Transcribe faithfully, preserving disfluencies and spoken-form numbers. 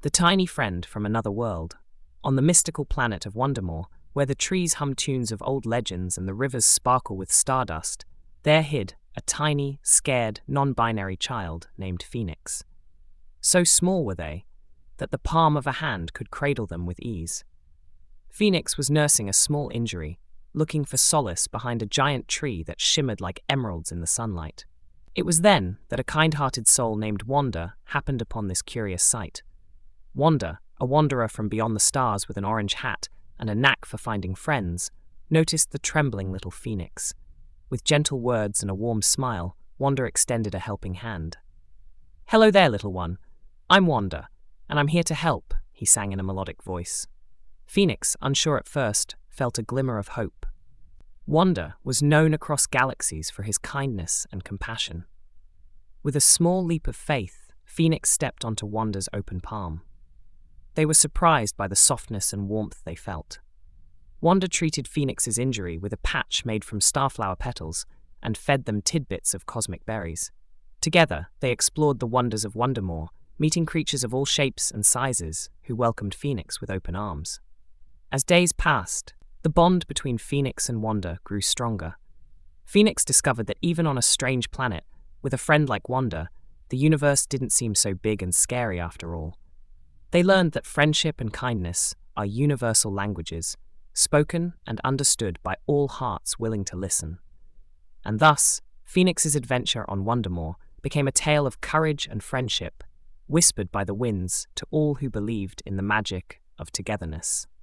the tiny friend from another world. On the mystical planet of Wondermore, where the trees hum tunes of old legends and the rivers sparkle with stardust, there hid a tiny, scared, non-binary child named Phoenix. So small were they that the palm of a hand could cradle them with ease. Phoenix was nursing a small injury, looking for solace behind a giant tree that shimmered like emeralds in the sunlight. It was then that a kind-hearted soul named Wanda happened upon this curious sight. Wanda, a wanderer from beyond the stars with an orange hat and a knack for finding friends, noticed the trembling little Phoenix. With gentle words and a warm smile, Wanda extended a helping hand. "Hello there, little one. I'm Wanda, and I'm here to help," he sang in a melodic voice. Phoenix, unsure at first, felt a glimmer of hope. Wanda was known across galaxies for his kindness and compassion. With a small leap of faith, Phoenix stepped onto Wanda's open palm. They were surprised by the softness and warmth they felt. Wanda treated Phoenix's injury with a patch made from starflower petals and fed them tidbits of cosmic berries. Together, they explored the wonders of Wondermore, meeting creatures of all shapes and sizes who welcomed Phoenix with open arms. As days passed, the bond between Phoenix and Wanda grew stronger. Phoenix discovered that even on a strange planet, with a friend like Wanda, the universe didn't seem so big and scary after all. They learned that friendship and kindness are universal languages, spoken and understood by all hearts willing to listen. And thus, Phoenix's adventure on Wondermore became a tale of courage and friendship, whispered by the winds to all who believed in the magic of togetherness.